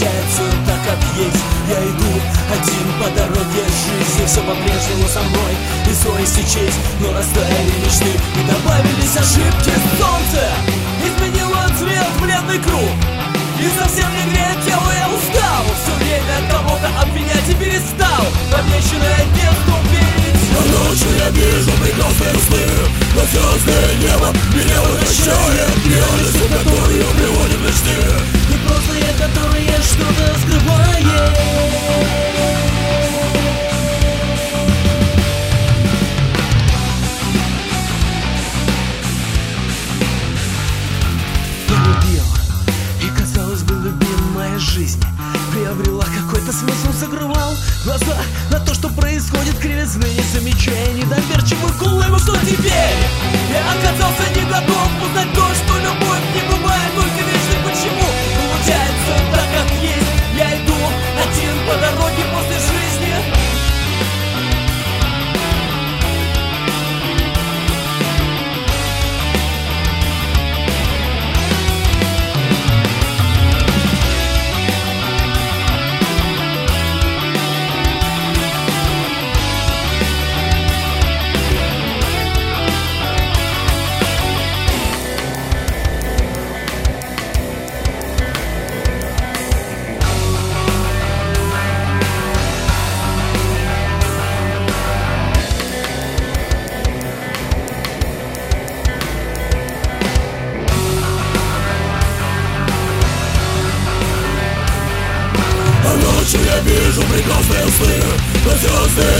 Получается так, как есть. Я иду один по дороге жизни. Все по-прежнему со мной, и совесть и честь. Но растаяли мечты и добавились ошибки. Солнце изменило цвет в бледный круг, и совсем не греет тело, я устал. Все время кого-то обвинять и перестал в обещанное детство верить. А ночью я вижу прекрасные сны, но звездное небо меня возвращает к реальности, которую приводит мечты. И прошлое, которое что-то скрывает. Жизнь приобрела какой-то смысл, закрывал глаза на то, что происходит, кривизны, не замечая недоверчивых улыбок. Что теперь? Я оказался не готов узнать то, что любовь не бывает только вечной. Почему? Получается так, как есть. Я иду один по дороге после жизни. Ночью я вижу прекрасные сны, но звезды